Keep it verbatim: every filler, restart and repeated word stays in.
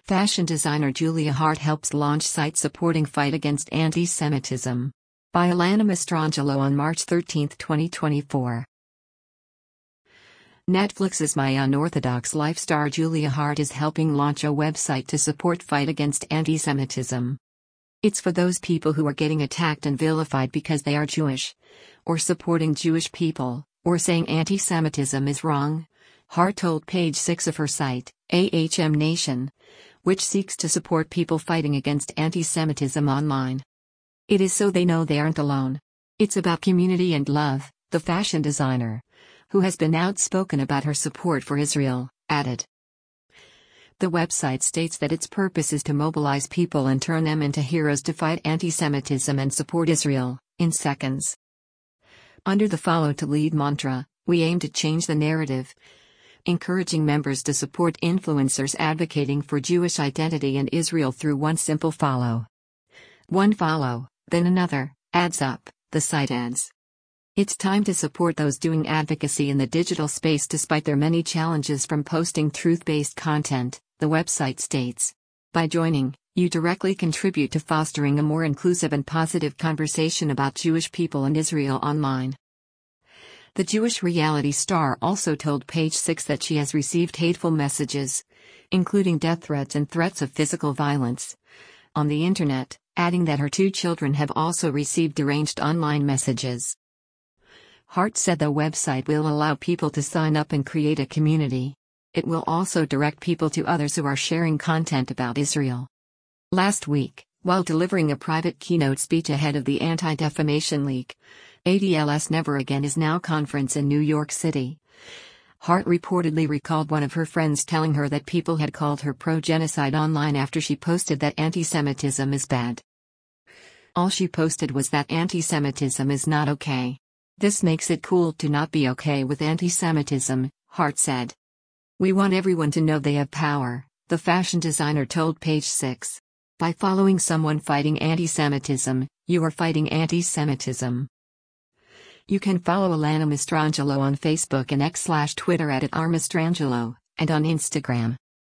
Fashion designer Julia Hart helps launch site supporting fight against anti-Semitism. By Alana Mastrangelo on March thirteenth, twenty twenty-four. Netflix's My Unorthodox Life star Julia Hart is helping launch a website to support fight against anti-Semitism. It's for those people who are getting attacked and vilified because they are Jewish, or supporting Jewish people, or saying anti-Semitism is wrong. Hart told page six of her site, A H M Nation, which seeks to support people fighting against anti-Semitism online. It is so they know they aren't alone. It's about community and love, the fashion designer, who has been outspoken about her support for Israel, added. The website states that its purpose is to mobilize people and turn them into heroes to fight anti-Semitism and support Israel, in seconds. Under the Follow to Lead mantra, we aim to change the narrative, encouraging members to support influencers advocating for Jewish identity and Israel through one simple follow. One follow, then another, adds up, the site adds. It's time to support those doing advocacy in the digital space despite their many challenges from posting truth-based content, the website states. By joining, you directly contribute to fostering a more inclusive and positive conversation about Jewish people and Israel online. The Jewish reality star also told page six that she has received hateful messages, including death threats and threats of physical violence, on the internet, adding that her two children have also received deranged online messages. Hart said the website will allow people to sign up and create a community. It will also direct people to others who are sharing content about Israel. Last week, while delivering a private keynote speech ahead of the Anti-Defamation League, A D L S Never Again Is Now conference in New York City, Hart reportedly recalled one of her friends telling her that people had called her pro-genocide online after she posted that anti-Semitism is bad. All she posted was that anti-Semitism is not okay. This makes it cool to not be okay with anti-Semitism, Hart said. We want everyone to know they have power, the fashion designer told page six. By following someone fighting anti-Semitism, you are fighting anti-Semitism. You can follow Alana Mastrangelo on Facebook and X slash Twitter at, at r mastrangelo, and on Instagram.